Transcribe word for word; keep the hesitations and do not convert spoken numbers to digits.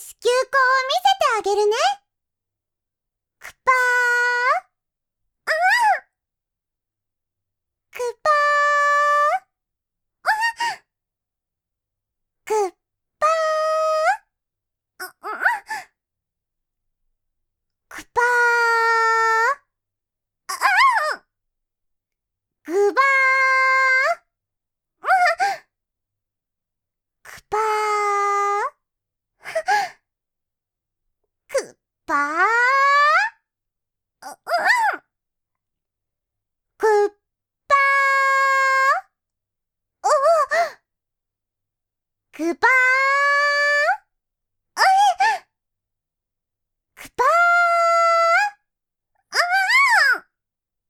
し、休校を見せてあげるね。くぱー。あー。くぱー。くっぱー。ああくぱー。ああぐばー。くぱー。くっぱー。ああくっぱー。おくぱー。